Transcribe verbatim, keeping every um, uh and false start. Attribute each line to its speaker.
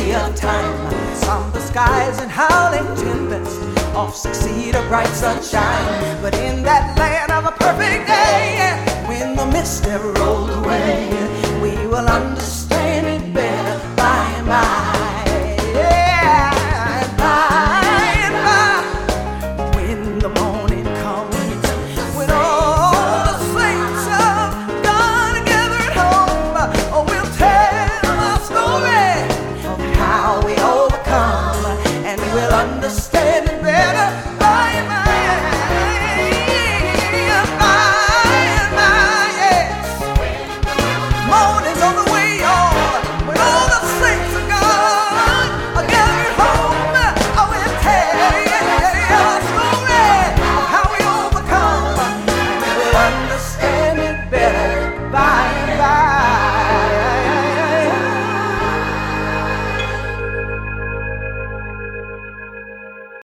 Speaker 1: day of time. Somber skies and howling tempest oft succeed a bright sunshine. But in that land of a perfect day, when the mist ever rolled away, we will understand